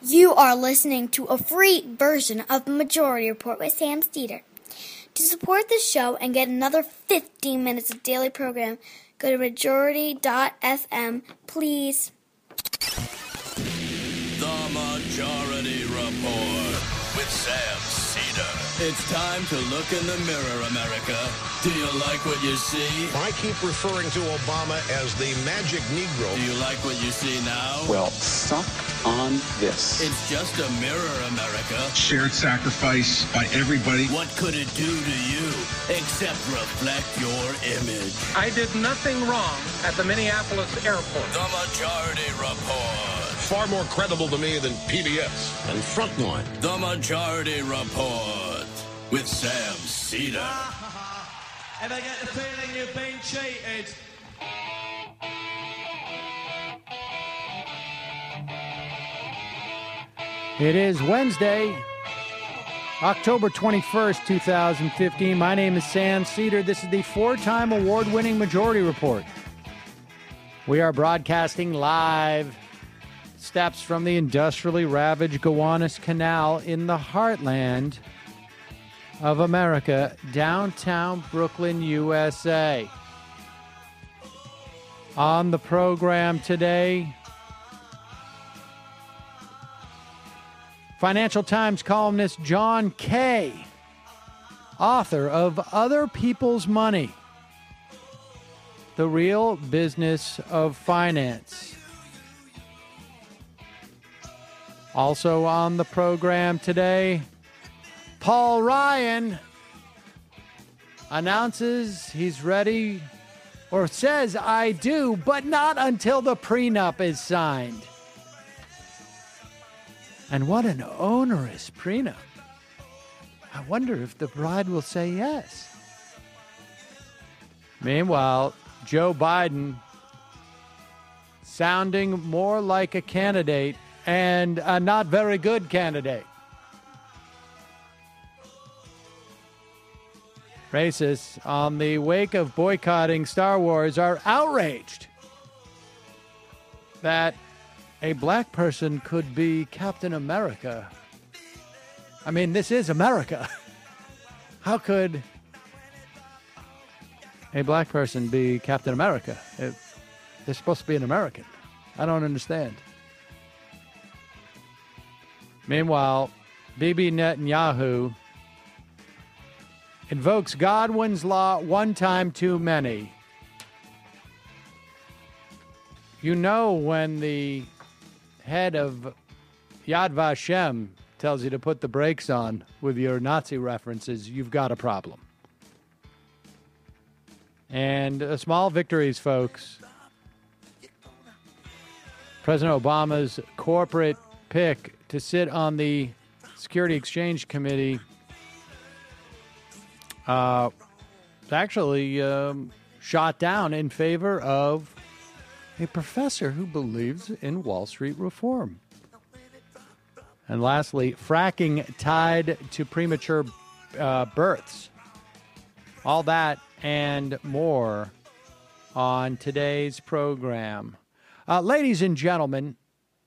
You are listening to a free version of the Majority Report with Sam Steeder. To support the show and get another 15 minutes of daily program, go to majority.fm, please. The Majority Report with Sam Steeder. It's time to look in the mirror, America. Do you like what you see? I keep referring to Obama as the magic Negro. Do you like what you see now? Well, suck on this. It's just a mirror, America. Shared sacrifice by everybody. What could it do to you except reflect your image? I did nothing wrong at the Minneapolis airport. The Majority Report. Far more credible to me than PBS and Frontline. The Majority Report with Sam Steeder. Ever get the feeling you've been cheated? It is Wednesday, October 21st, 2015. My name is Sam Steeder. This is the four-time award-winning Majority Report. We are broadcasting live steps from the industrially ravaged Gowanus Canal in the heartland of America, downtown Brooklyn, USA. On the program today, Financial Times columnist John Kay, author of Other People's Money, The Real Business of Finance. Also on the program today, Paul Ryan announces he's ready, or says, I do, but not until the prenup is signed. And what an onerous prenup. I wonder if the bride will say yes. Meanwhile, Joe Biden sounding more like a candidate and a not very good candidate. Racists on the wake of boycotting Star Wars are outraged that a black person could be Captain America. I mean, this is America. How could a black person be Captain America if they're supposed to be an American? I don't understand. Meanwhile, Bibi Netanyahu invokes Godwin's law one time too many. You know, when the head of Yad Vashem tells you to put the brakes on with your Nazi references, you've got a problem. And small victories, folks. President Obama's corporate pick to sit on the Security Exchange Committee actually shot down in favor of a professor who believes in Wall Street reform. And lastly, fracking tied to premature births. All that and more on today's program. Ladies and gentlemen,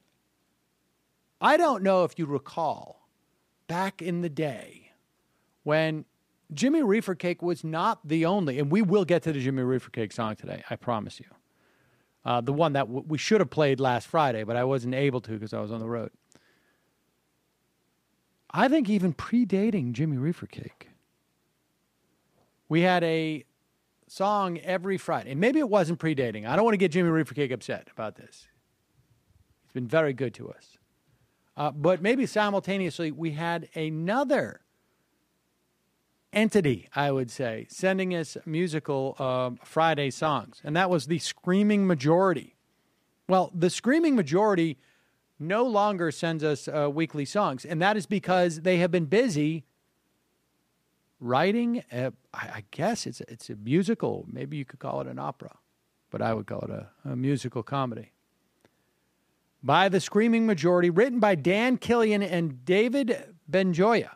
I don't know if you recall back in the day when Jimmy Reefer Cake was not the only, and we will get to the Jimmy Reefer Cake song today, I promise you. The one that we should have played last Friday, but I wasn't able to because I was on the road. I think even predating Jimmy Reefer Cake, we had a song every Friday. And maybe it wasn't predating. I don't want to get Jimmy Reefer Cake upset about this. He's been very good to us. But maybe simultaneously we had another entity, I would say, sending us musical Friday songs. And that was the Screaming Majority. Well, the Screaming Majority no longer sends us weekly songs. And that is because they have been busy writing, I guess it's a musical. Maybe you could call it an opera. But I would call it a musical comedy. By the Screaming Majority, written by Dan Killian and David Benjoya.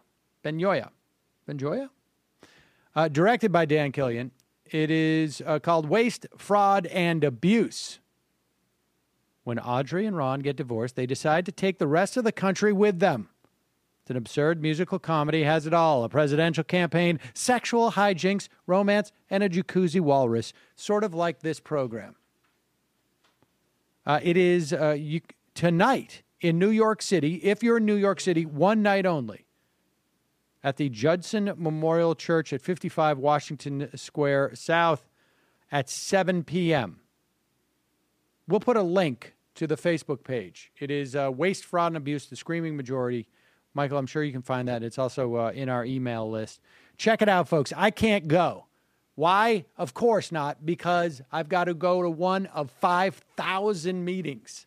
Directed by Dan Killian. It is called Waste, Fraud, and Abuse. When Audrey and Ron get divorced, they decide to take the rest of the country with them. It's an absurd musical comedy, has it all. A presidential campaign, sexual hijinks, romance, and a jacuzzi walrus, sort of like this program. It is tonight in New York City, if you're in New York City, one night only, at the Judson Memorial Church at 55 Washington Square South at 7 p.m. We'll put a link to the Facebook page. It is Waste, Fraud, and Abuse, the Screaming Majority. Michael, I'm sure you can find that. It's also in our email list. Check it out, folks. I can't go. Why? Of course not, because I've got to go to one of 5,000 meetings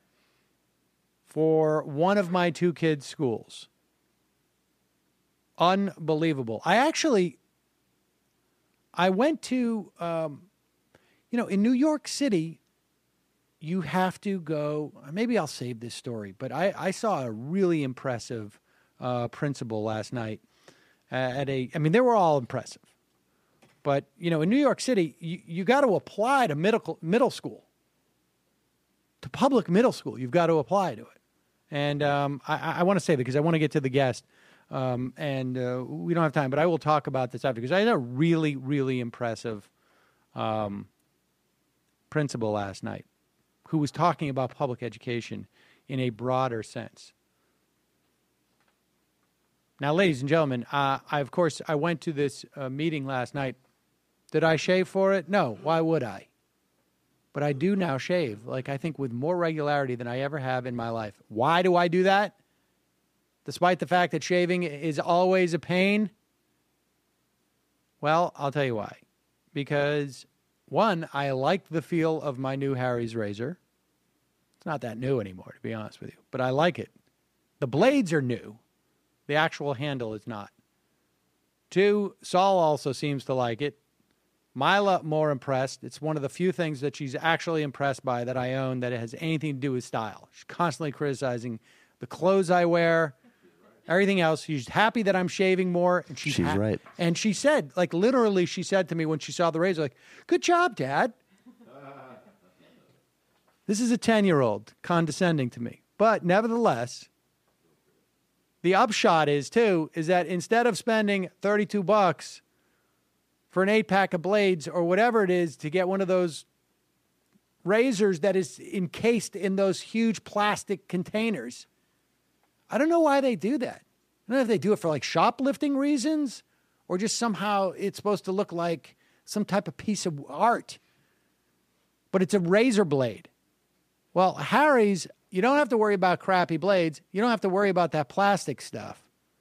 for one of my two kids' schools. Unbelievable. I went to, in New York City, you have to go, maybe I'll save this story, but I saw a really impressive principal last night they were all impressive. But, in New York City, you got to apply to middle school, to public middle school. You've got to apply to it. And I want to say that because I want to get to the guest. And we don't have time, but I will talk about this after because I had a really, really impressive principal last night who was talking about public education in a broader sense. Now, ladies and gentlemen, I went to this meeting last night. Did I shave for it? No. Why would I? But I do now shave, I think with more regularity than I ever have in my life. Why do I do that? Despite the fact that shaving is always a pain? Well, I'll tell you why. Because, one, I like the feel of my new Harry's razor. It's not that new anymore, to be honest with you, but I like it. The blades are new. The actual handle is not. Two, Saul also seems to like it. Mila, more impressed. It's one of the few things that she's actually impressed by that I own that has anything to do with style. She's constantly criticizing the clothes I wear, everything else. She's happy that I'm shaving more. And she's right. And she said, literally, she said to me when she saw the razor, good job, Dad. This is a 10-year-old condescending to me. But nevertheless, the upshot is that instead of spending $32 for an 8-pack of blades or whatever it is to get one of those razors that is encased in those huge plastic containers, I don't know why they do that. I don't know if they do it for shoplifting reasons or just somehow it's supposed to look like some type of piece of art. But it's a razor blade. Well, Harry's, you don't have to worry about crappy blades. You don't have to worry about that plastic stuff.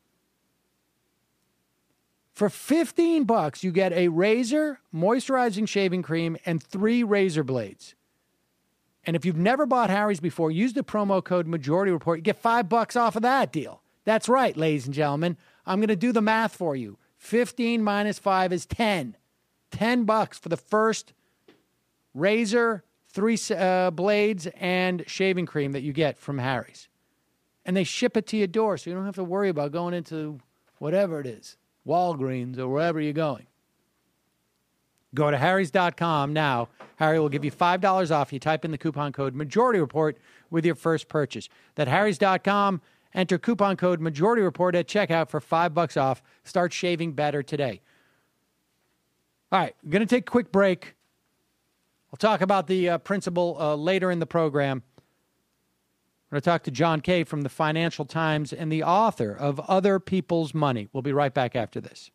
For $15, you get a razor, moisturizing shaving cream, and 3 razor blades. And if you've never bought Harry's before, use the promo code Majority Report. You get $5 off of that deal. That's right, ladies and gentlemen. I'm going to do the math for you. 15 minus 5 is 10. $10 for the first razor, 3 blades, and shaving cream that you get from Harry's. And they ship it to your door, so you don't have to worry about going into whatever it is, Walgreens or wherever you're going. Go to harrys.com now. Harry will give you $5 off. You type in the coupon code Majority Report with your first purchase. That's harrys.com. Enter coupon code Majority Report at checkout for $5 off. Start shaving better today. All right, I'm going to take a quick break. I'll talk about the principal later in the program. I'm going to talk to John Kay from the Financial Times and the author of Other People's Money. We'll be right back after this.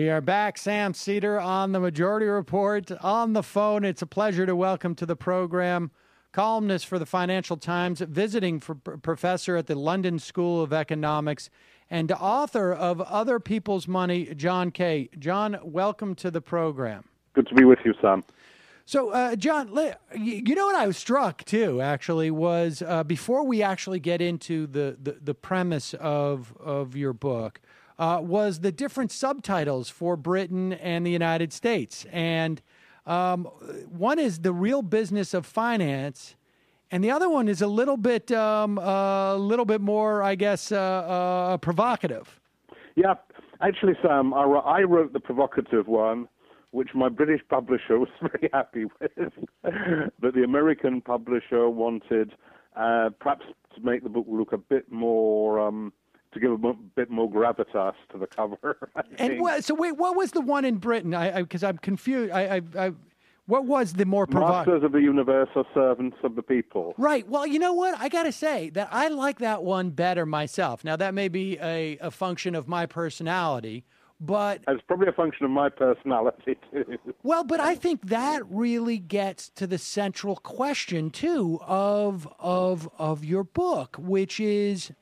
We are back. Sam Seder on the Majority Report on the phone. It's a pleasure to welcome to the program columnist for the Financial Times, visiting professor at the London School of Economics, and author of Other People's Money, John Kay. John, welcome to the program. Good to be with you, Sam. So, John, you know what I was struck, too, actually, was before we actually get into the premise of your book, was the different subtitles for Britain and the United States. And one is The Real Business of Finance, and the other one is a little bit more, I guess, provocative. Yeah, actually, Sam, I wrote the provocative one, which my British publisher was very happy with. But the American publisher wanted perhaps to make the book look a bit more, to give a bit more gravitas to the cover. So wait, what was the one in Britain? Because I'm confused. What was the more provocative? Masters of the universe are servants of the people. Right. Well, you know what? I got to say that I like that one better myself. Now, that may be a function of my personality, but... It's probably a function of my personality, too. Well, but I think that really gets to the central question, too, of your book, which is,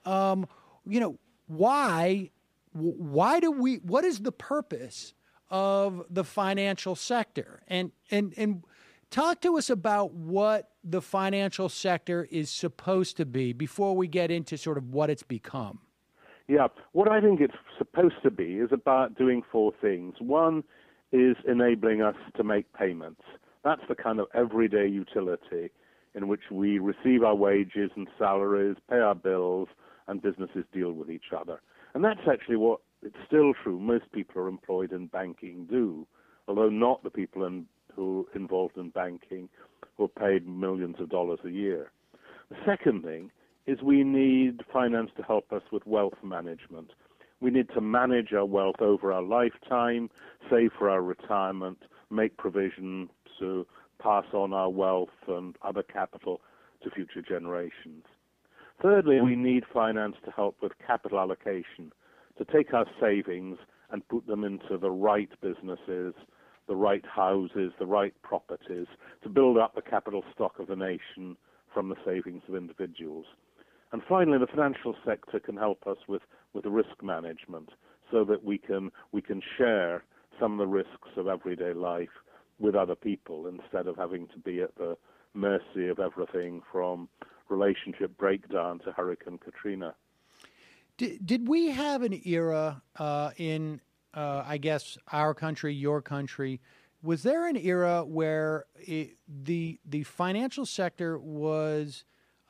why do we... What is the purpose of the financial sector? And talk to us about what the financial sector is supposed to be before we get into sort of what it's become. Yeah, what I think it's supposed to be is about doing four things. One is enabling us to make payments. That's the kind of everyday utility in which we receive our wages and salaries, pay our bills, and businesses deal with each other. And that's actually what, it's still true, most people are employed in banking do, although not the people who are involved in banking who are paid millions of dollars a year. The second thing is we need finance to help us with wealth management. We need to manage our wealth over our lifetime, save for our retirement, make provision to pass on our wealth and other capital to future generations. Thirdly, we need finance to help with capital allocation, to take our savings and put them into the right businesses, the right houses, the right properties, to build up the capital stock of the nation from the savings of individuals. And finally, the financial sector can help us with risk management so that we can share some of the risks of everyday life with other people instead of having to be at the mercy of everything from relationship breakdown to Hurricane Katrina. Did we have an era in, I guess, our country, your country? Was there an era where the financial sector was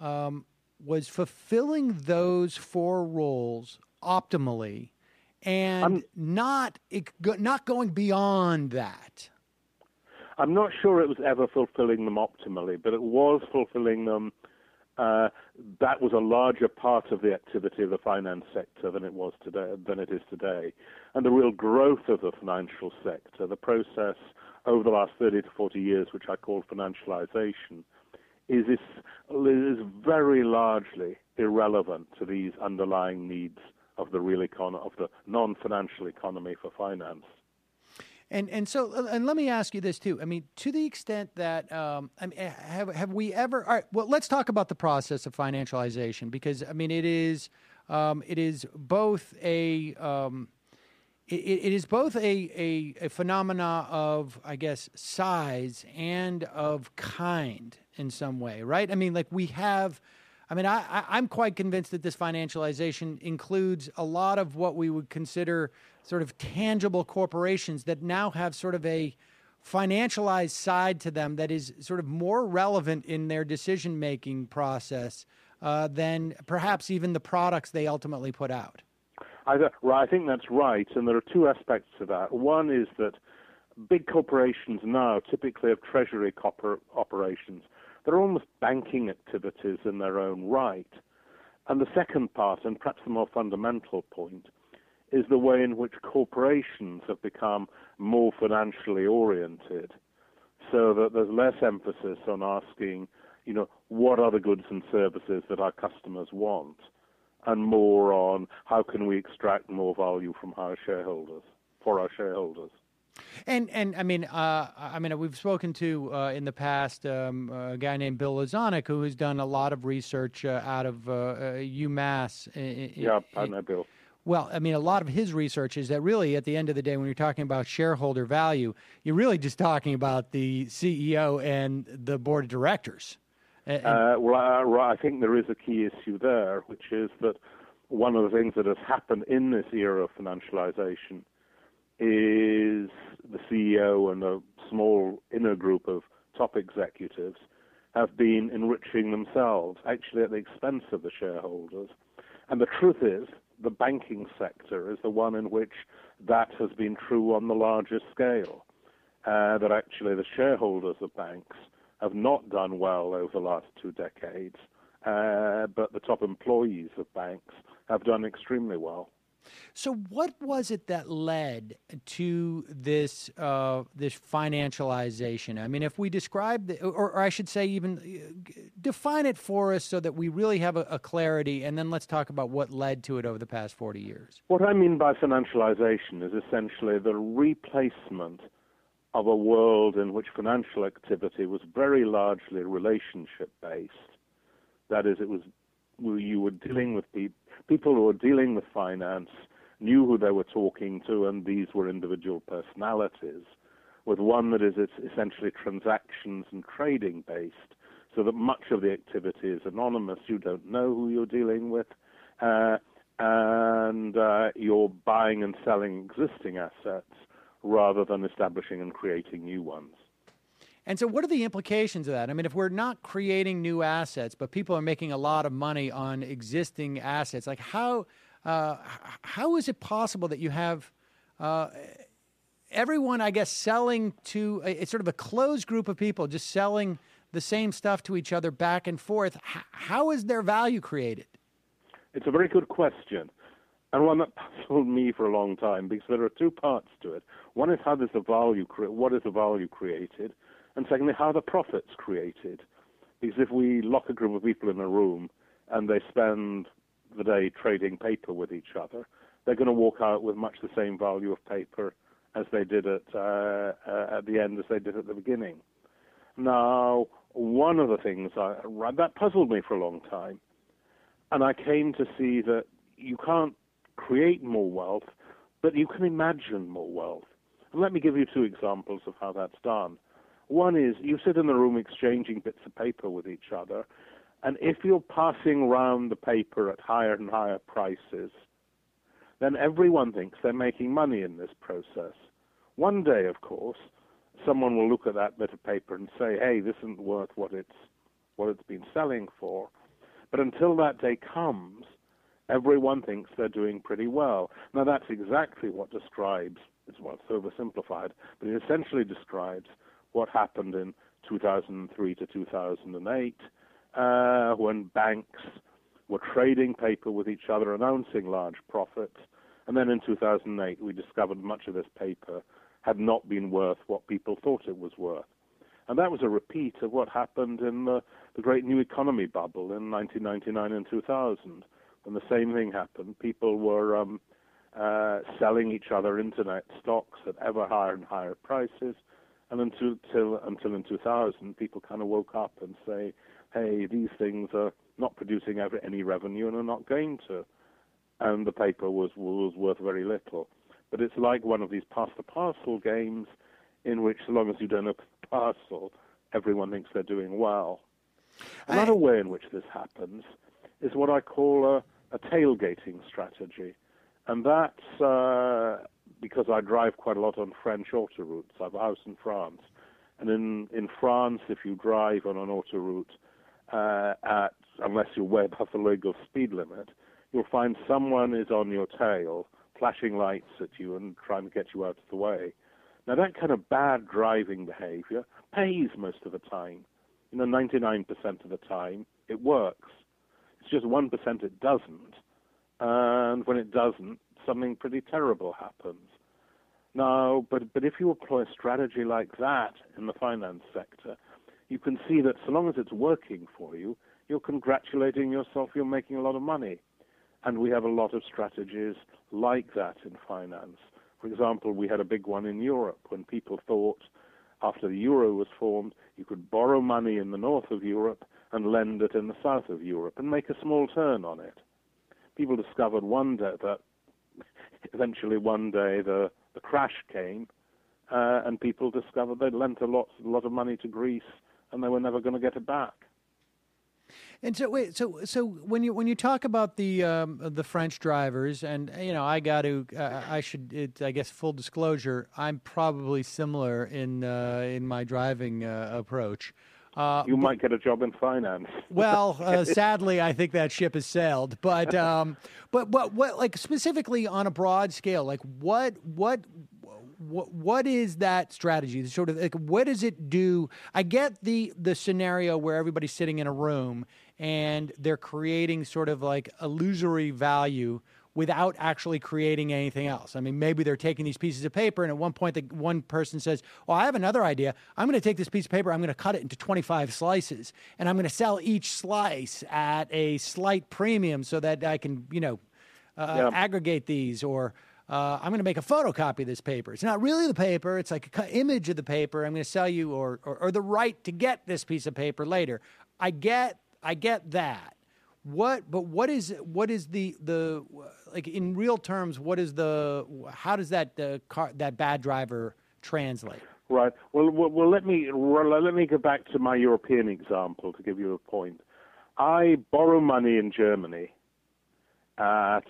fulfilling those four roles optimally and not going beyond that? I'm not sure it was ever fulfilling them optimally, but it was fulfilling them. That was a larger part of the activity of the finance sector than it is today. And the real growth of the financial sector, the process over the last 30 to 40 years, which I call financialization, is very largely irrelevant to these underlying needs of the real of the non-financial economy for finance. And so let me ask you this too. I mean, to the extent that have we ever? All right. Well, let's talk about the process of financialization, because I mean it is both a phenomena of, I guess, size and of kind in some way, right? I mean, like we have. I mean, I'm quite convinced that this financialization includes a lot of what we would consider sort of tangible corporations that now have sort of a financialized side to them that is sort of more relevant in their decision-making process than perhaps even the products they ultimately put out. I think that's right, and there are two aspects to that. One is that big corporations now typically have treasury operations. They're almost banking activities in their own right. And the second part, and perhaps the more fundamental point, is the way in which corporations have become more financially oriented, so that there's less emphasis on asking, what are the goods and services that our customers want, and more on how can we extract more value from our shareholders. for our shareholders. And I mean, we've spoken to in the past a guy named Bill Lazanik, who has done a lot of research out of UMass. I know Bill. Well, I mean, a lot of his research is that really, at the end of the day, when you're talking about shareholder value, you're really just talking about the CEO and the board of directors. I think there is a key issue there, which is that one of the things that has happened in this era of financialization is the CEO and a small inner group of top executives have been enriching themselves, actually at the expense of the shareholders. And the truth is, the banking sector is the one in which that has been true on the largest scale, that actually the shareholders of banks have not done well over the last 2 decades, but the top employees of banks have done extremely well. So what was it that led to this this financialization? I mean, if we describe, or I should say even define it for us so that we really have a clarity, and then let's talk about what led to it over the past 40 years. What I mean by financialization is essentially the replacement of a world in which financial activity was very largely relationship-based. That is, you were dealing with people who were dealing with finance, knew who they were talking to, and these were individual personalities, with one that is essentially transactions and trading based, so that much of the activity is anonymous. You don't know who you're dealing with, and you're buying and selling existing assets rather than establishing and creating new ones. And so what are the implications of that? I mean, if we're not creating new assets, but people are making a lot of money on existing assets, like how is it possible that you have everyone, I guess, selling to it's sort of a closed group of people just selling the same stuff to each other back and forth? How is their value created? It's a very good question, and one that puzzled me for a long time, because there are 2 parts to it. One is what is the value created? And secondly, how are the profits created? Because if we lock a group of people in a room and they spend the day trading paper with each other, they're going to walk out with much the same value of paper as they did at the end as they did at the beginning. Now, one of the things that puzzled me for a long time, and I came to see that you can't create more wealth, but you can imagine more wealth. And let me give you 2 examples of how that's done. One is you sit in the room exchanging bits of paper with each other, and if you're passing around the paper at higher and higher prices, then everyone thinks they're making money in this process. One day, of course, someone will look at that bit of paper and say, hey, this isn't worth what it's been selling for. But until that day comes, everyone thinks they're doing pretty well. Now, that's exactly what describes, it's oversimplified, but it essentially describes what happened in 2003 to 2008, when banks were trading paper with each other, announcing large profits. And then in 2008, we discovered much of this paper had not been worth what people thought it was worth. And that was a repeat of what happened in the great new economy bubble in 1999 and 2000, when the same thing happened. People were selling each other internet stocks at ever higher and higher prices. And until in 2000, people kind of woke up and say, hey, these things are not producing any revenue and are not going to. And the paper was worth very little. But it's like one of these pass-the-parcel games in which, so long as you don't open the parcel, everyone thinks they're doing well. Another way in which this happens is what I call a tailgating strategy. And that's because I drive quite a lot on French autoroutes. I have a house in France. And in France, if you drive on an autoroute unless you're way above the legal speed limit, you'll find someone is on your tail, flashing lights at you and trying to get you out of the way. Now, that kind of bad driving behavior pays most of the time. 99% of the time, it works. It's just 1% it doesn't. And when it doesn't, something pretty terrible happens. Now, but if you employ a strategy like that in the finance sector, you can see that so long as it's working for you, you're congratulating yourself, you're making a lot of money. And we have a lot of strategies like that in finance, For example, we had a big one in Europe when people thought after the euro was formed, you could borrow money in the north of Europe and lend it in the south of Europe and make a small turn on it. People discovered one day that eventually one day the crash came, and people discovered they'd lent a lot of money to Greece and they were never going to get it back. And so wait, so when you talk about the French drivers, and I guess full disclosure, I'm probably similar in my driving approach. You might get a job in finance. Well, sadly, I think that ship has sailed. But what, like, specifically on a broad scale, like what is that strategy? Sort of like, what does it do? I get the scenario where everybody's sitting in a room and they're creating sort of like illusory value without actually creating anything else. I mean, maybe they're taking these pieces of paper, and at one point, one person says, "Oh, I have another idea. I'm going to take this piece of paper, I'm going to cut it into 25 slices, and I'm going to sell each slice at a slight premium so that I can, aggregate these, or I'm going to make a photocopy of this paper. It's not really the paper. It's like an image of the paper. I'm going to sell you or the right to get this piece of paper later." I get that. What is the like in real terms? How does that bad driver translate? Right. Well, let me go back to my European example to give you a point. I borrow money in Germany at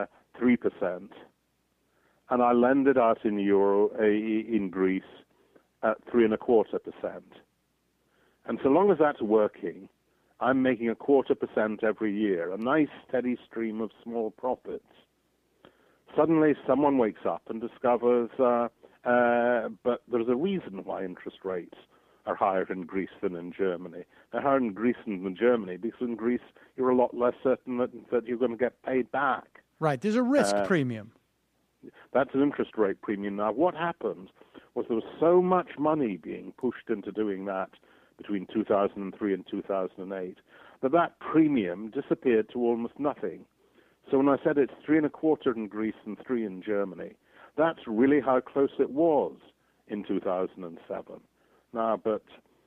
3%, and I lend it out in Greece at 3.25%. And so long as that's working, I'm making 0.25% every year, a nice steady stream of small profits. Suddenly someone wakes up and discovers, but there's a reason why interest rates are higher in Greece than in Germany. They're higher in Greece than in Germany because in Greece you're a lot less certain that you're going to get paid back. Right, there's a risk premium. That's an interest rate premium. Now, what happened was there was so much money being pushed into doing that between 2003 and 2008, that premium disappeared to almost nothing. So when I said it's 3.25% in Greece and 3% in Germany, that's really how close it was in 2007. Now, but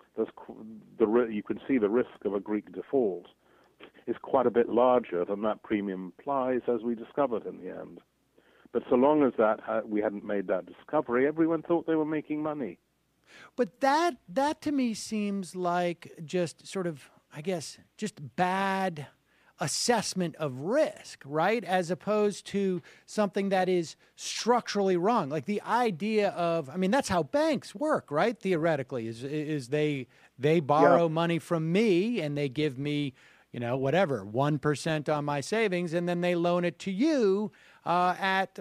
you can see the risk of a Greek default is quite a bit larger than that premium implies, as we discovered in the end. But so long as we hadn't made that discovery, everyone thought they were making money. But that to me seems like just sort of, I guess, just bad assessment of risk, right? As opposed to something that is structurally wrong. Like the idea of, I mean, that's how banks work, right? Theoretically, is they borrow money from me and they give me, 1% on my savings, and then they loan it to you at,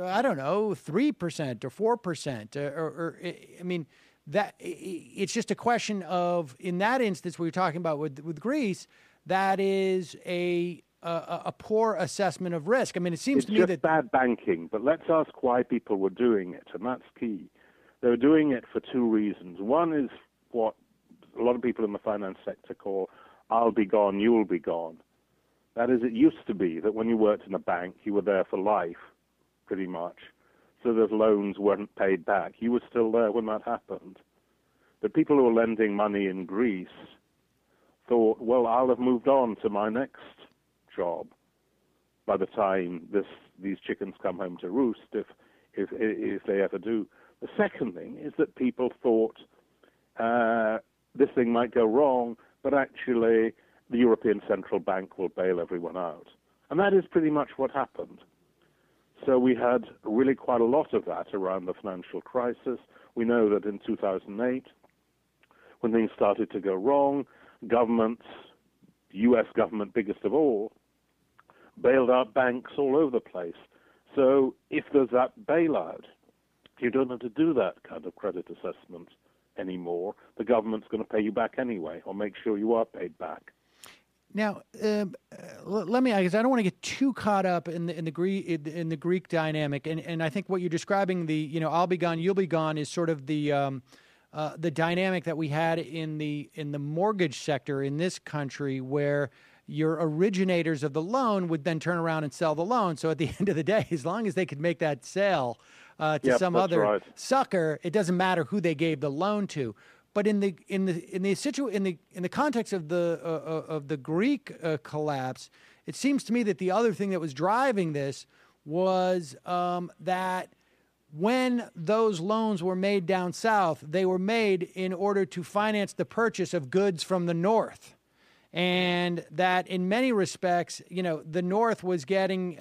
3% or 4%, or I mean, that it's just a question of, in that instance we were talking about with Greece, that is a poor assessment of risk. I mean, it seems to me that bad banking. But let's ask why people were doing it, and that's key. They were doing it for two reasons. One is what a lot of people in the finance sector call "I'll be gone, you'll be gone." That is, it used to be that when you worked in a bank, you were there for life, pretty much. So those loans weren't paid back. You were still there when that happened. But people who were lending money in Greece thought, well, I'll have moved on to my next job by the time these chickens come home to roost, if they ever do. The second thing is that people thought this thing might go wrong, but actually the European Central Bank will bail everyone out. And that is pretty much what happened. So we had really quite a lot of that around the financial crisis. We know that in 2008, when things started to go wrong, governments, the U.S. government biggest of all, bailed out banks all over the place. So if there's that bailout, you don't have to do that kind of credit assessment anymore. The government's going to pay you back anyway, or make sure you are paid back. Now, let me, because I don't want to get too caught up in the Greek dynamic, and I think what you're describing, I'll be gone, you'll be gone, is sort of the dynamic that we had in the mortgage sector in this country, where your originators of the loan would then turn around and sell the loan. So at the end of the day, as long as they could make that sale, to some other right. sucker. It doesn't matter who they gave the loan to. But in the context of the Greek collapse, it seems to me that the other thing that was driving this was that when those loans were made down south, they were made in order to finance the purchase of goods from the north, and that in many respects, the north was getting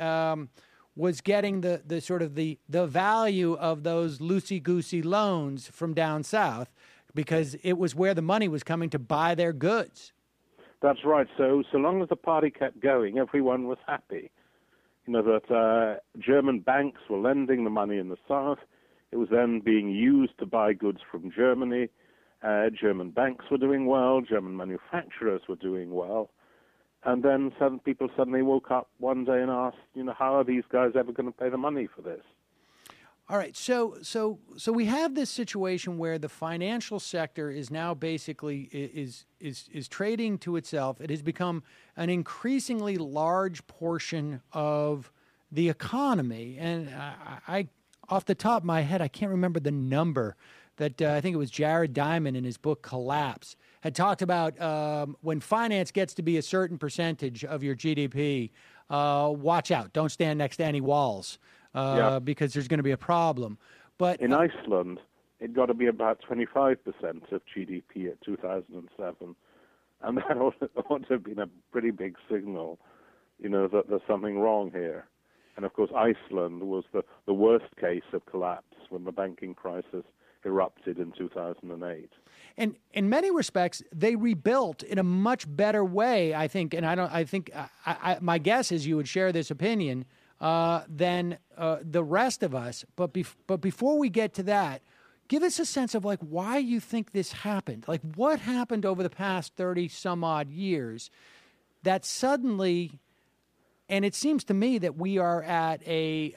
the sort of the value of those loosey-goosey loans from down south, because it was where the money was coming to buy their goods. That's right. So long as the party kept going, everyone was happy. That German banks were lending the money in the south. It was then being used to buy goods from Germany. German banks were doing well. German manufacturers were doing well. And then people suddenly woke up one day and asked, how are these guys ever going to pay the money for this? All right, so we have this situation where the financial sector is now basically is trading to itself. It has become an increasingly large portion of the economy, and I off the top of my head, I can't remember the number that I think it was Jared Diamond in his book Collapse had talked about when finance gets to be a certain percentage of your GDP. Watch out! Don't stand next to any walls. Because there's going to be a problem. But in Iceland, it got to be about 25% of GDP at 2007, and that ought to have been a pretty big signal, that there's something wrong here. And of course, Iceland was the worst case of collapse when the banking crisis erupted in 2008. And in many respects, they rebuilt in a much better way, I think. And my guess is you would share this opinion. Than the rest of us. But before we get to that, give us a sense of why you think this happened. What happened over the past 30 some odd years that suddenly, and it seems to me that we are at a,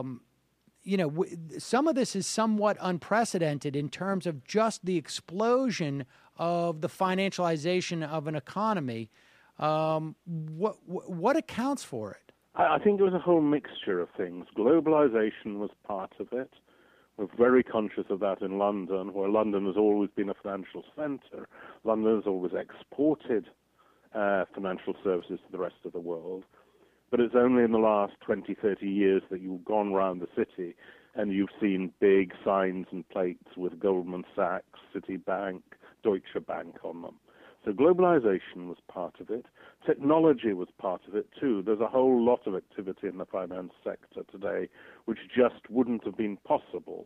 some of this is somewhat unprecedented in terms of just the explosion of the financialization of an economy. What accounts for it? I think it was a whole mixture of things. Globalization was part of it. We're very conscious of that in London, where London has always been a financial center. London has always exported financial services to the rest of the world. But it's only in the last 20, 30 years that you've gone around the city and you've seen big signs and plates with Goldman Sachs, Citibank, Deutsche Bank on them. So globalization was part of it. Technology was part of it, too. There's a whole lot of activity in the finance sector today which just wouldn't have been possible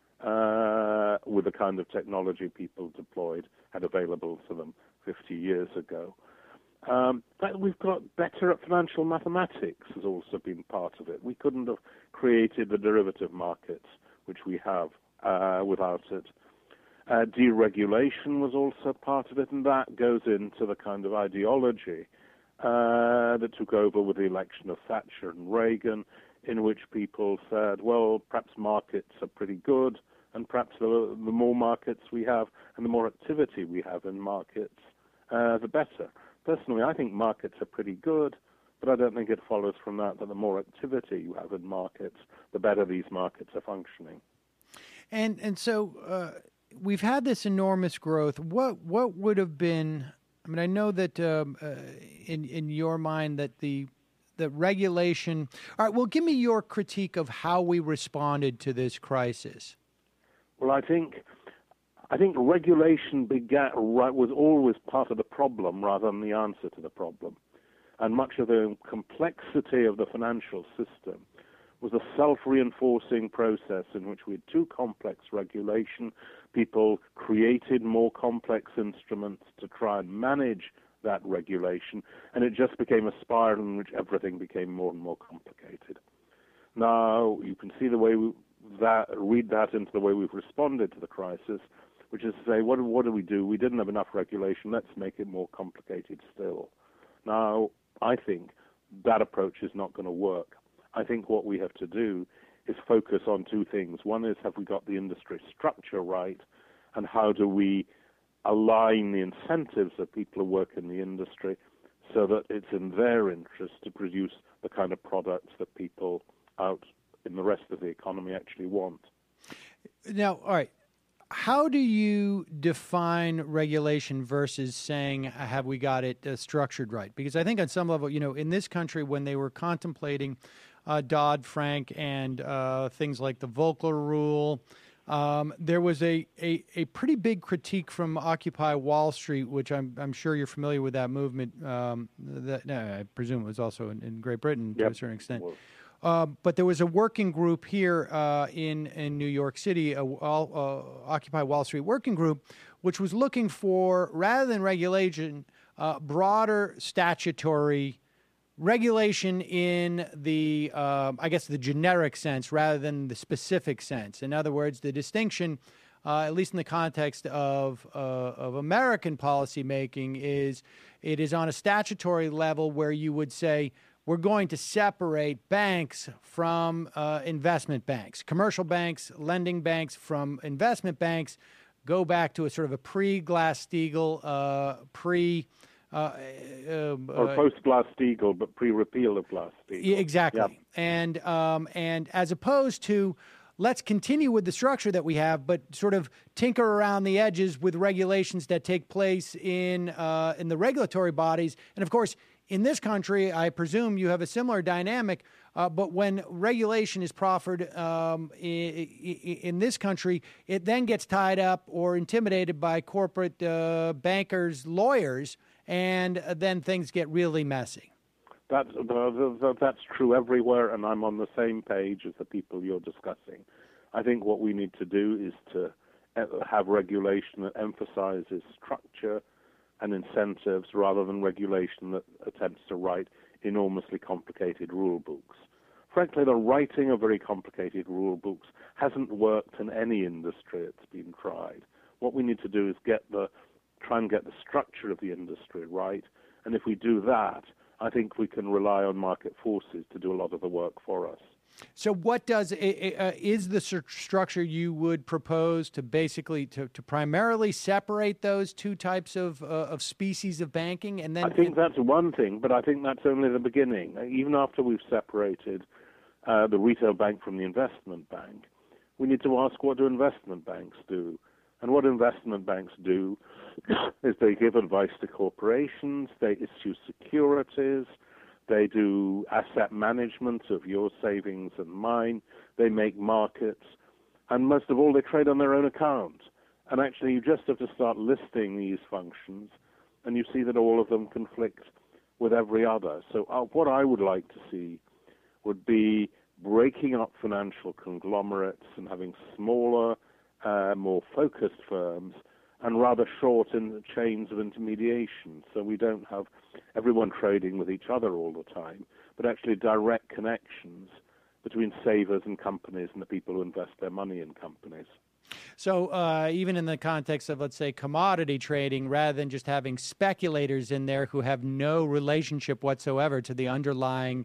with the kind of technology people had available to them 50 years ago. That we've got better at financial mathematics has also been part of it. We couldn't have created the derivative markets which we have without it. Deregulation was also part of it, and that goes into the kind of ideology that took over with the election of Thatcher and Reagan, in which people said, well, perhaps markets are pretty good, and perhaps the more markets we have and the more activity we have in markets, the better. Personally, I think markets are pretty good, but I don't think it follows from that the more activity you have in markets, the better these markets are functioning. And so we've had this enormous growth. What would have been? I mean, I know that in your mind that the regulation. All right. Well, give me your critique of how we responded to this crisis. Well, I think regulation was always part of the problem rather than the answer to the problem, and much of the complexity of the financial system was a self-reinforcing process in which we had too complex regulation. People created more complex instruments to try and manage that regulation, and it just became a spiral in which everything became more and more complicated. Now, you can see the way read that into the way we've responded to the crisis, which is to say, what do we do? We didn't have enough regulation. Let's make it more complicated still. Now, I think that approach is not going to work. I think what we have to do is focus on two things. One is, have we got the industry structure right, and how do we align the incentives of people who work in the industry so that it's in their interest to produce the kind of products that people out in the rest of the economy actually want. Now, all right, how do you define regulation versus saying, have we got it structured right? Because I think on some level, in this country, when they were contemplating Dodd-Frank and things like the Volcker Rule, there was a pretty big critique from Occupy Wall Street, which I'm sure you're familiar with that movement. I presume it was also in Great Britain to a certain extent. But there was a working group here in New York City, Occupy Wall Street working group, which was looking for, rather than regulation, broader statutory regulation in the, the generic sense rather than the specific sense. In other words, the distinction, at least in the context of American policymaking, is it is on a statutory level where you would say we're going to separate banks from investment banks, commercial banks, lending banks from investment banks, go back to a sort of a pre-Glass-Steagall, or post-Glass-Steagall, but pre-repeal of Glass-Steagall. Exactly. Yep. And as opposed to let's continue with the structure that we have, but sort of tinker around the edges with regulations that take place in the regulatory bodies. And of course, in this country, I presume you have a similar dynamic. But when regulation is proffered in this country, it then gets tied up or intimidated by corporate bankers, lawyers, and then things get really messy. That's true everywhere, and I'm on the same page as the people you're discussing. I think what we need to do is to have regulation that emphasizes structure and incentives rather than regulation that attempts to write enormously complicated rule books. Frankly, the writing of very complicated rule books hasn't worked in any industry it's been tried. What we need to do is try and get the structure of the industry right, and if we do that, I think we can rely on market forces to do a lot of the work for us. So what is the structure you would propose to basically to primarily separate those two types of species of banking? And then I think that's one thing, but I think that's only the beginning. Even after we've separated the retail bank from the investment bank, we need to ask, what do investment banks do? And what investment banks do is they give advice to corporations, they issue securities, they do asset management of your savings and mine, they make markets, and most of all, they trade on their own account. And actually, you just have to start listing these functions, and you see that all of them conflict with every other. So what I would like to see would be breaking up financial conglomerates and having smaller, more focused firms, and rather short in the chains of intermediation, so we don't have everyone trading with each other all the time, but actually direct connections between savers and companies and the people who invest their money in companies. So even in the context of, let's say, commodity trading, rather than just having speculators in there who have no relationship whatsoever to the underlying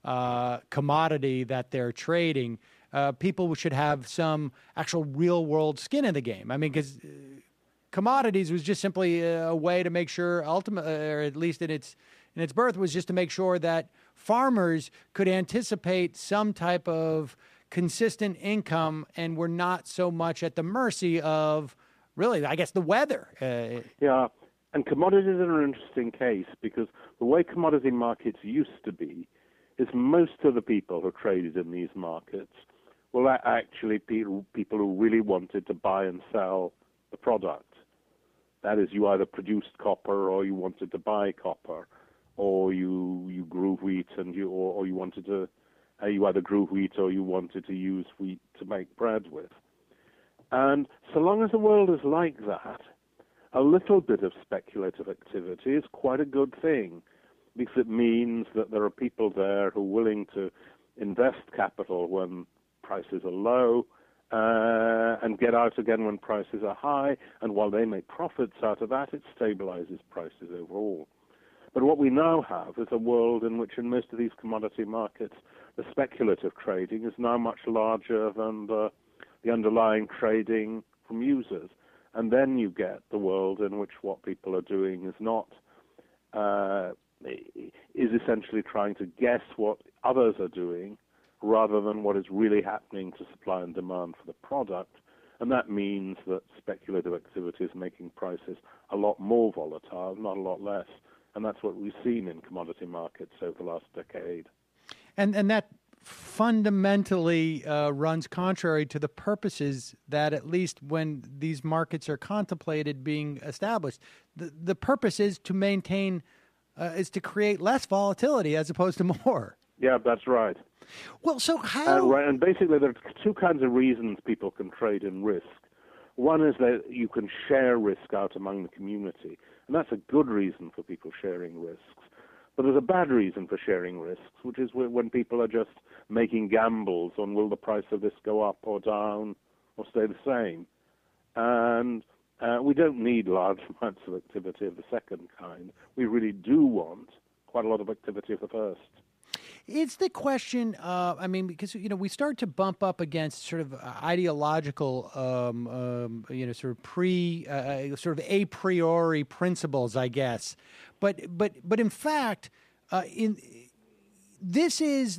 commodity that they're trading, people should have some actual real-world skin in the game. I mean, because commodities was just simply a way to make sure, or at least in its birth, was just to make sure that farmers could anticipate some type of consistent income and were not so much at the mercy of, really, I guess, the weather. Yeah, and commodities are an interesting case because the way commodity markets used to be is most of the people who traded in these markets were actually people who really wanted to buy and sell the product. That is, you either produced copper or you wanted to buy copper, or you grew wheat and you wanted to, you either grew wheat or you wanted to use wheat to make bread with. And so long as the world is like that, a little bit of speculative activity is quite a good thing, because it means that there are people there who are willing to invest capital when prices are low, and get out again when prices are high, and while they make profits out of that, it stabilizes prices overall. But what we now have is a world in which in most of these commodity markets, the speculative trading is now much larger than the underlying trading from users. And then you get the world in which what people are doing is not, is essentially trying to guess what others are doing rather than what is really happening to supply and demand for the product. And that means that speculative activity is making prices a lot more volatile, not a lot less. And that's what we've seen in commodity markets over the last decade. And that fundamentally runs contrary to the purposes that, at least when these markets are contemplated being established, the purpose is to maintain, is to create less volatility as opposed to more. Yeah, that's right. Well, so how... Right, and basically there are two kinds of reasons people can trade in risk. One is that you can share risk out among the community, and that's a good reason for people sharing risks. But there's a bad reason for sharing risks, which is when people are just making gambles on will the price of this go up or down or stay the same. And we don't need large amounts of activity of the second kind. We really do want quite a lot of activity of the first. It's the question, I mean, because, we start to bump up against sort of ideological, sort of a priori principles, I guess. But in fact, this is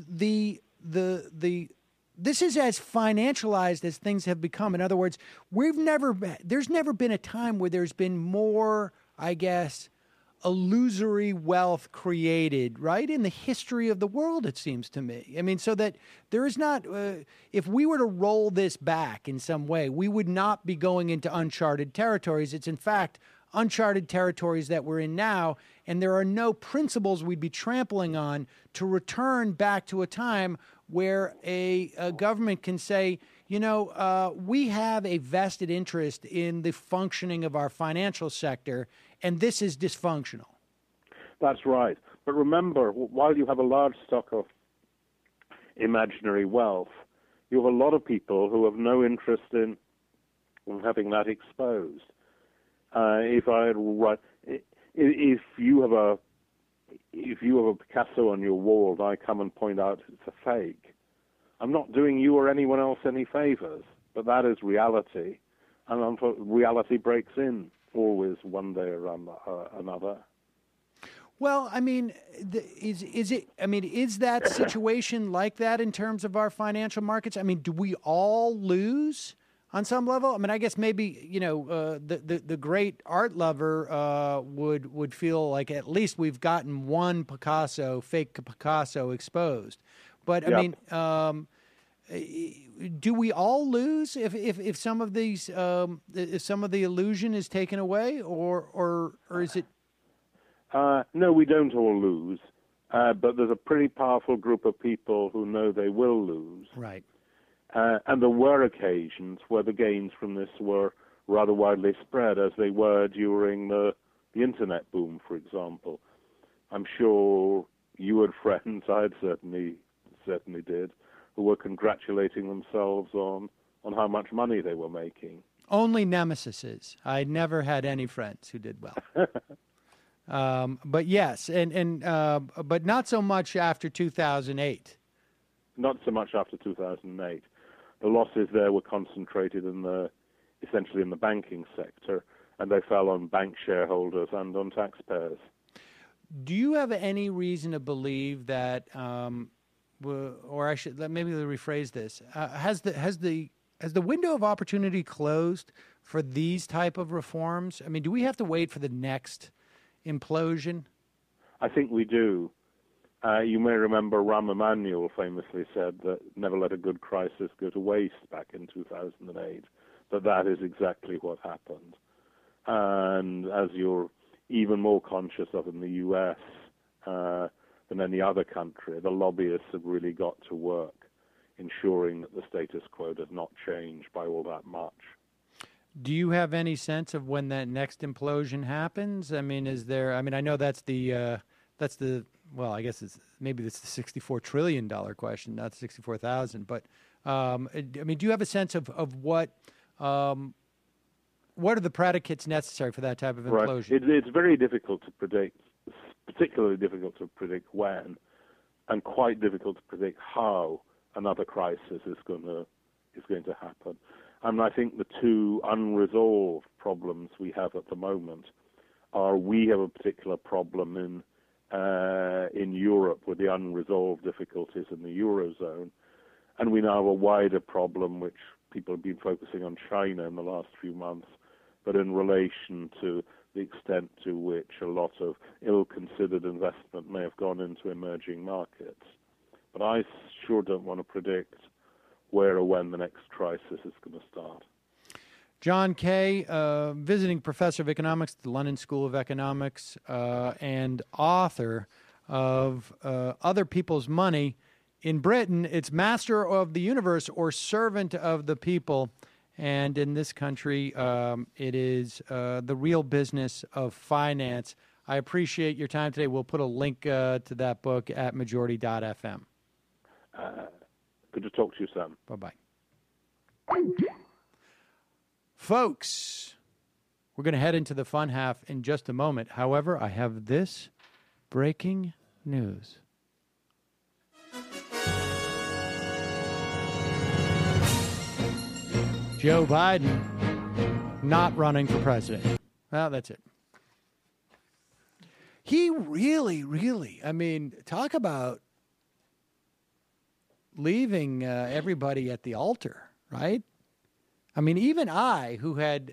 this is as financialized as things have become. In other words, there's never been a time where there's been more, I guess, illusory wealth created, right, in the history of the world, it seems to me. I mean, so that there is not, if we were to roll this back in some way, we would not be going into uncharted territories. It's, in fact, uncharted territories that we're in now, and there are no principles we'd be trampling on to return back to a time where a government can say, we have a vested interest in the functioning of our financial sector, and this is dysfunctional. That's right. But remember, while you have a large stock of imaginary wealth, you have a lot of people who have no interest in having that exposed. If you have a Picasso on your wall and I come and point out it's a fake, I'm not doing you or anyone else any favors. But that is reality, and reality breaks in always one day or another. Well, I mean, is that situation like that in terms of our financial markets? I mean, do we all lose on some level? I mean, I guess maybe the great art lover would feel like at least we've gotten one fake Picasso exposed. But I mean, do we all lose if some of these if some of the illusion is taken away, or is it? No, we don't all lose, but there's a pretty powerful group of people who know they will lose. Right. And there were occasions where the gains from this were rather widely spread, as they were during the internet boom, for example. I'm sure you had friends, I certainly did, who were congratulating themselves on how much money they were making. Only nemesises. I never had any friends who did well. But yes, but not so much after 2008. Not so much after 2008. The losses there were concentrated essentially in the banking sector, and they fell on bank shareholders and on taxpayers. Do you have any reason to believe that, or I should maybe rephrase this, has the window of opportunity closed for these type of reforms? I mean, do we have to wait for the next implosion? I think we do. You may remember Rahm Emanuel famously said that never let a good crisis go to waste back in 2008, that is exactly what happened. And as you're even more conscious of in the U.S. Than any other country, the lobbyists have really got to work ensuring that the status quo does not change by all that much. Do you have any sense of when that next implosion happens? I mean, I know that's well, I guess maybe it's the $64 trillion question, not 64,000. But I mean, do you have a sense of what are the predicates necessary for that type of implosion? Right. It's very difficult to predict, particularly difficult to predict when, and quite difficult to predict how another crisis is going to happen. And I think the two unresolved problems we have at the moment are we have a particular problem in Europe with the unresolved difficulties in the Eurozone, And we now have a wider problem, which people have been focusing on China in the last few months, but in relation to the extent to which a lot of ill-considered investment may have gone into emerging markets. But I sure don't want to predict where or when the next crisis is going to start. John Kay, visiting professor of economics at the London School of Economics and author of Other People's Money. In Britain, it's master of the universe or servant of the people. And in this country, it is the real business of finance. I appreciate your time today. We'll put a link to that book at majority.fm. Good to talk to you, Sam. Bye-bye. Folks, we're going to head into the fun half in just a moment. However, I have this breaking news. Joe Biden not running for president. Well, that's it. He really, I mean, talk about leaving everybody at the altar, right? I mean, even I, who had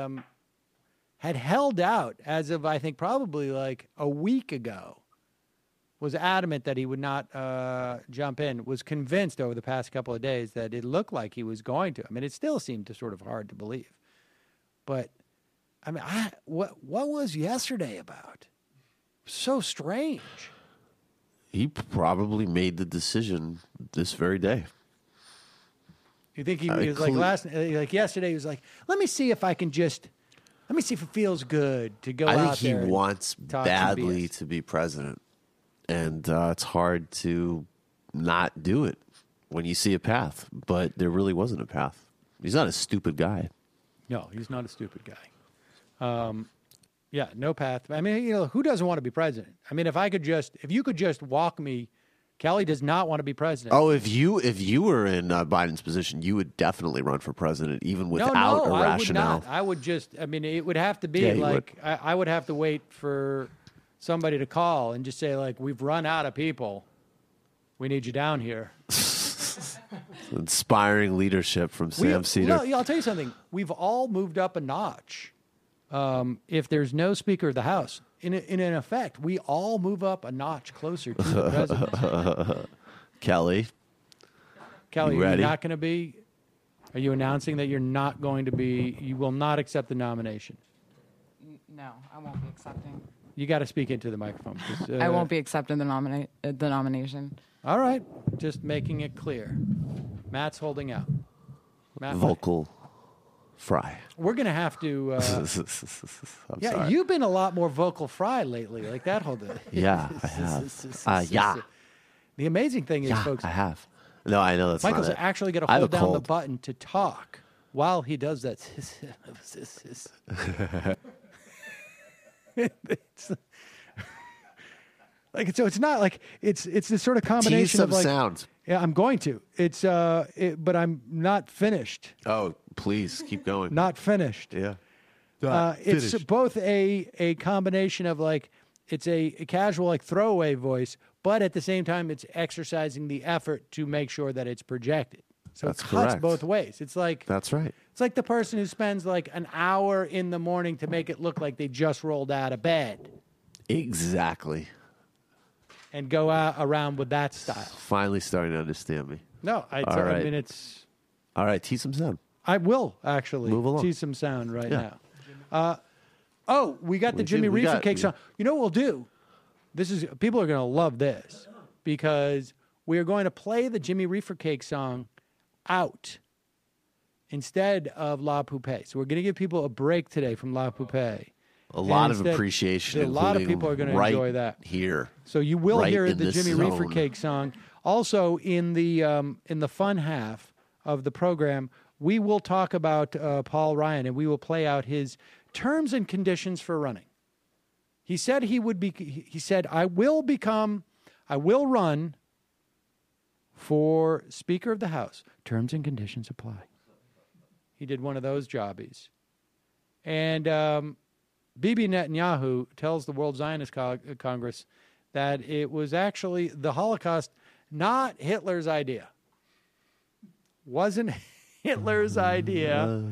held out as of, I think, probably like a week ago, was adamant that he would not jump in, was convinced over the past couple of days that it looked like he was going to. I mean, it still seemed sort of hard to believe. But, I mean, what was yesterday about? So strange. He probably made the decision this very day. You think he was like yesterday, he was like, let me see if it feels good to go out there. I think he wants badly to be president. And it's hard to not do it when you see a path. But there really wasn't a path. He's not a stupid guy. No, he's not a stupid guy. Yeah, no path. I mean, you know, who doesn't want to be president? I mean, if you could just walk me, Kelly does not want to be president. Oh, if you were in Biden's position, you would definitely run for president, even without a rationale. I would not. I would just. I mean, it would have to be I would have to wait for somebody to call and just say, like, we've run out of people. We need you down here. Inspiring leadership from Sam Seder. Well, I'll tell you something. We've all moved up a notch. If there's no Speaker of the House, in effect, we all move up a notch closer to the president. Kelly, are you not going to be? Are you announcing that you're not going to be? You will not accept the nomination? No, I won't be accepting. You got to speak into the microphone. I won't be accepting the nomination. All right, just making it clear. Matt's holding out. Vocal fry. We're going to have to... sorry. You've been a lot more vocal fry lately, like that whole day. Yeah, I have. Yeah. The amazing thing is, folks... I have. No, I know that's Michael's not it. actually going to hold down the button to talk while he does that. It's not like it's this sort of combination of like sounds. Yeah, I'm going to. But I'm not finished. Oh, please keep going. Not finished. Yeah. It's both a combination of like it's a casual like throwaway voice, but at the same time it's exercising the effort to make sure that it's projected. So it cuts both ways. It's like that's right. It's like the person who spends like an hour in the morning to make it look like they just rolled out of bed. Exactly. And go around with that style. Finally starting to understand me. No, I mean, it's... All right, tease some sound. I will, actually. Move along. Tease some sound now. We got the Jimmy Reefer Cake song. You know what we'll do? People are going to love this because we are going to play the Jimmy Reefer Cake song out instead of La Poupée. So we're going to give people a break today from La Poupée. A lot of appreciation. A lot of people are going to enjoy that here. So you will hear the Jimmy Reefer Cake song. Also, in the fun half of the program, we will talk about Paul Ryan, and we will play out his terms and conditions for running. He said he would be. He said, I will run for Speaker of the House. Terms and conditions apply. He did one of those jobbies, and. Bibi Netanyahu tells the World Zionist Congress that it was actually the Holocaust, not Hitler's idea. wasn't Hitler's idea.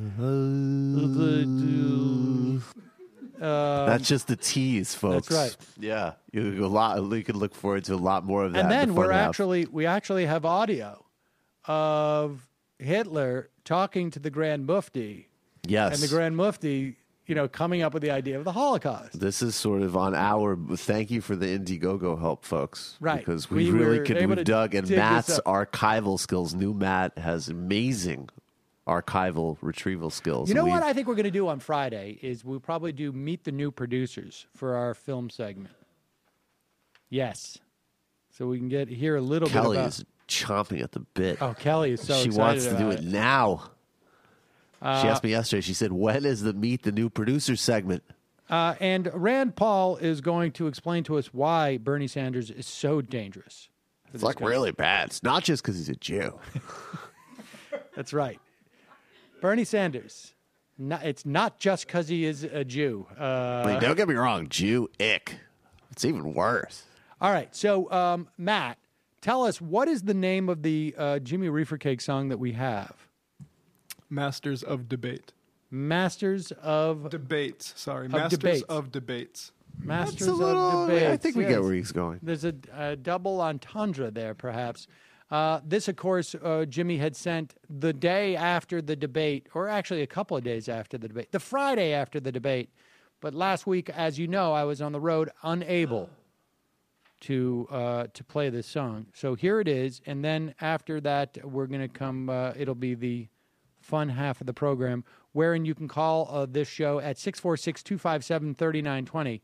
That's just the tease, folks. That's right. Yeah, you could look forward to a lot more of that. And then we actually have audio of Hitler talking to the Grand Mufti. Yes. And the Grand Mufti, coming up with the idea of the Holocaust. This is sort of on our thank you for the Indiegogo help, folks. Right. Because we dug, and Matt's archival skills. New Matt has amazing archival retrieval skills. You know what I think we're going to do on Friday is we'll probably do Meet the New Producers for our film segment. Yes. So we can hear a little Kelly bit about... is chomping at the bit. Oh, Kelly is so excited. She wants to do it now. She asked me yesterday. She said, when is the Meet the New Producers segment? And Rand Paul is going to explain to us why Bernie Sanders is so dangerous. It's really bad. It's not just because he's a Jew. That's right. Bernie Sanders. It's not just because he is a Jew. But don't get me wrong, Jew-ick. It's even worse. All right. So, Matt, tell us, what is the name of the Jimmy Reefer Cake song that we have? Masters of Debate. Masters of... Debates. Sorry. Of Masters debates. of Debates. Masters of Debates. I think we yes. get where he's going. There's a double entendre there, perhaps. This, of course, Jimmy had sent the day after the debate, or actually a couple of days after the debate, the Friday after the debate. But last week, as you know, I was on the road, unable to play this song. So here it is, and then after that, we're going to come. It'll be the fun half of the program, wherein you can call this show at 646-257-3920.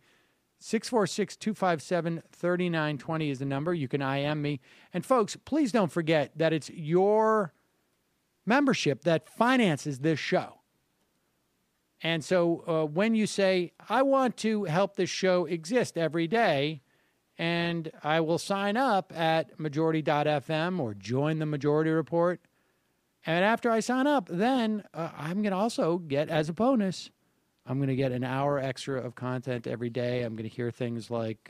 646-257-3920 is the number. You can IM me. And folks, please don't forget that it's your membership that finances this show. And so when you say, I want to help this show exist every day, and I will sign up at majority.fm or join the Majority Report, and after I sign up, then I'm going to also get, as a bonus, I'm going to get an hour extra of content every day. I'm going to hear things like,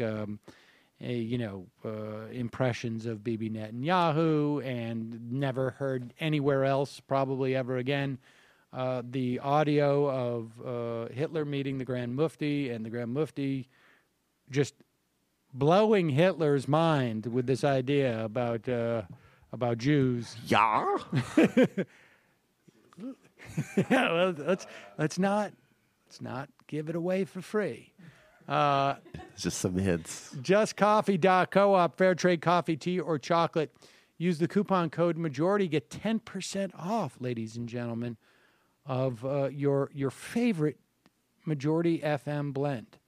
impressions of Bibi Netanyahu and never heard anywhere else probably ever again. The audio of Hitler meeting the Grand Mufti and the Grand Mufti just blowing Hitler's mind with this idea about Jews. Yeah. Yeah, well, let's not give it away for free. Just some hints. JustCoffee.coop, fair trade coffee, tea, or chocolate. Use the coupon code MAJORITY. Get 10% off, ladies and gentlemen, of your favorite Majority FM blend.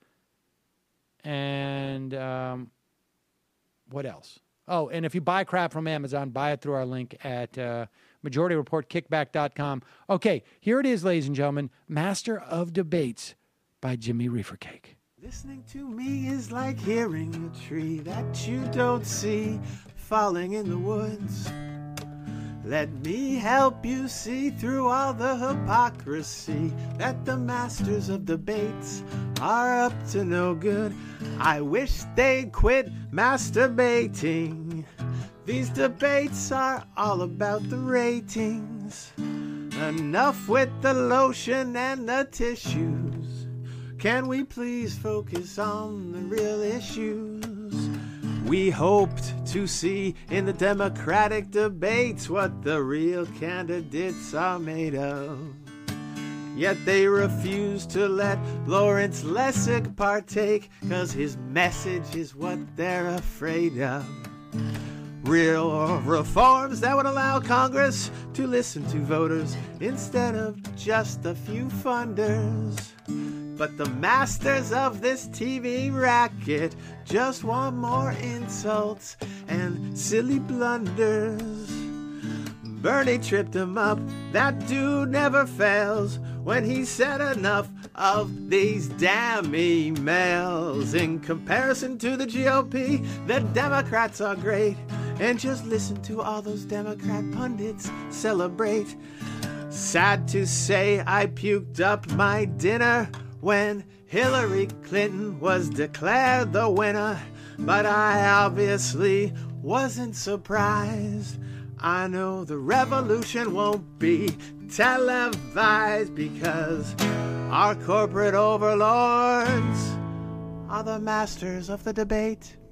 And what else? Oh, and if you buy crap from Amazon, buy it through our link at MajorityReportKickback.com. Okay, here it is, ladies and gentlemen. Master of Debates by Jimmy Reefer Cake. Listening to me is like hearing a tree that you don't see falling in the woods. Let me help you see through all the hypocrisy that the masters of debates are up to no good. I wish they'd quit masturbating. These debates are all about the ratings. Enough with the lotion and the tissues. Can we please focus on the real issues? We hoped to see in the Democratic debates what the real candidates are made of. Yet they refuse to let Lawrence Lessig partake, 'cause his message is what they're afraid of. Real reforms that would allow Congress to listen to voters instead of just a few funders. But the masters of this TV racket just want more insults and silly blunders. Bernie tripped him up, that dude never fails, when he said enough of these damn emails. In comparison to the GOP, the Democrats are great, and just listen to all those Democrat pundits celebrate. Sad to say I puked up my dinner when Hillary Clinton was declared the winner, but I obviously wasn't surprised. I know the revolution won't be televised because our corporate overlords are the masters of the debate.